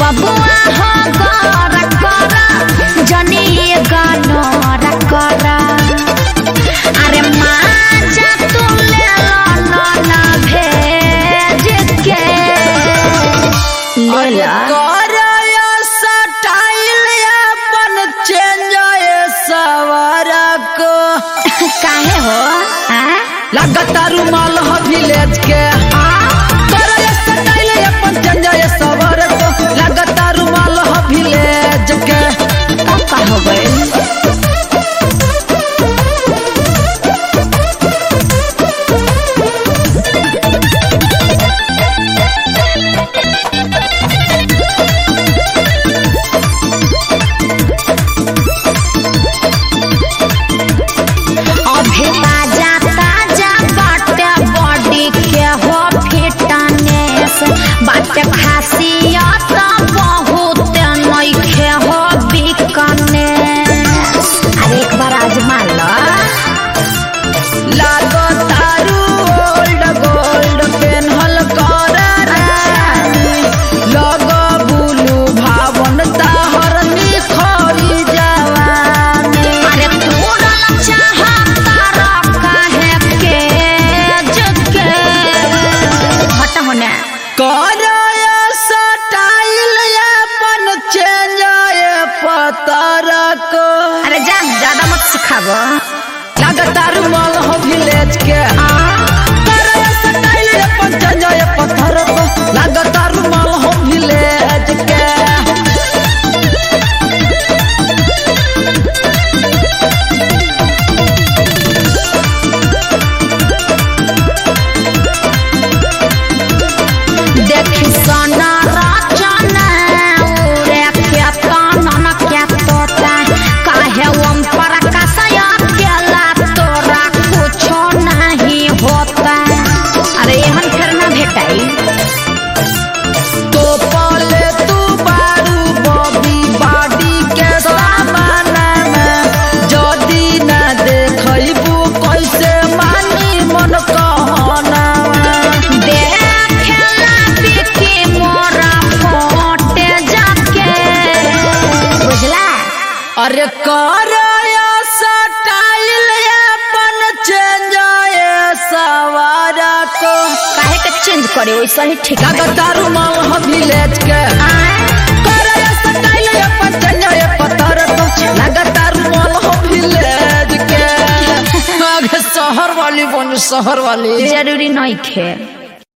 बबुआ हो गोरा गोरा जनी गानोरा कोरा अरे माजा तू ले लो ना भेज के ले लो काहे हो लगता रुमाल हो विलेज के करे स्टाइल अपन चंजा सवर को लगता रुमाल हो विलेज के का हो गइल बाटे खासियत बहुत नइखे हो बिकने अरे एक बार आजमा लो लागो तारू ओल्ड गोल्ड पेनहल कर लगो बुलू भावन ताहर निखरी जवानी अरे तोरा चाहता काहे के जके हट होने अरे जा ज्यादा मत सिखाबो लगता रुमाल हो विलेज के करे स्टाइल अपन चंजा पत्थर को लगता रुमाल हो विलेज के देखी सोना राचना उरे के ताना के तोता काहे ओम पर कसया केला तोरा कुछो नहीं होता अरे एहन करना भेटाई तो पाले तू बारू बॉबी बाडी के सामान में जदी ना देखइबू कैसे मानी मन कहना अरे करया स्टाइल अपन चेंज सवारा को काहे के चेंज करे वैसा ही ठीक लगता रुमाल हो विलेज के करया स्टाइल अपन चेंज पत्थर को लगता रुमाल हो विलेज के आगे शहर वाली बन शहर वाली जरूरी नहीं खे।